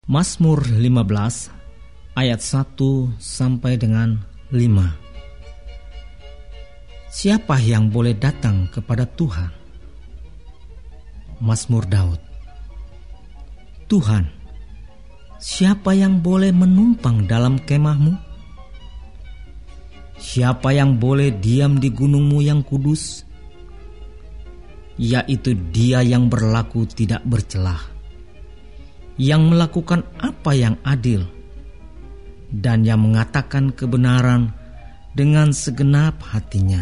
Mazmur 15 ayat 1 sampai dengan 5. Siapa yang boleh datang kepada Tuhan? Mazmur Daud. Tuhan, siapa yang boleh menumpang dalam kemahmu? Siapa yang boleh diam di gunungmu yang kudus? Yaitu dia yang berlaku tidak bercelah, yang melakukan apa yang adil, dan yang mengatakan kebenaran dengan segenap hatinya,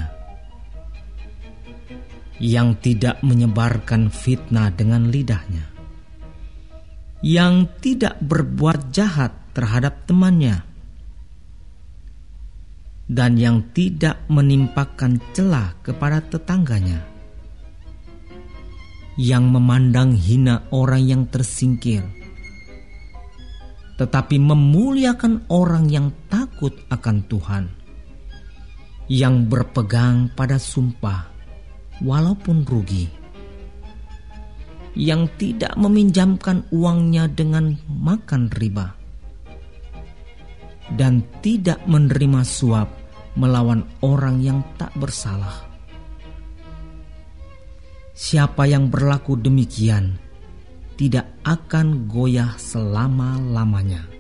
yang tidak menyebarkan fitnah dengan lidahnya, yang tidak berbuat jahat terhadap temannya, dan yang tidak menimpakan celah kepada tetangganya, yang memandang hina orang yang tersingkir, tetapi memuliakan orang yang takut akan Tuhan, yang berpegang pada sumpah walaupun rugi, yang tidak meminjamkan uangnya dengan makan riba, dan tidak menerima suap melawan orang yang tak bersalah. Siapa yang berlaku demikian tidak akan goyah selama-lamanya.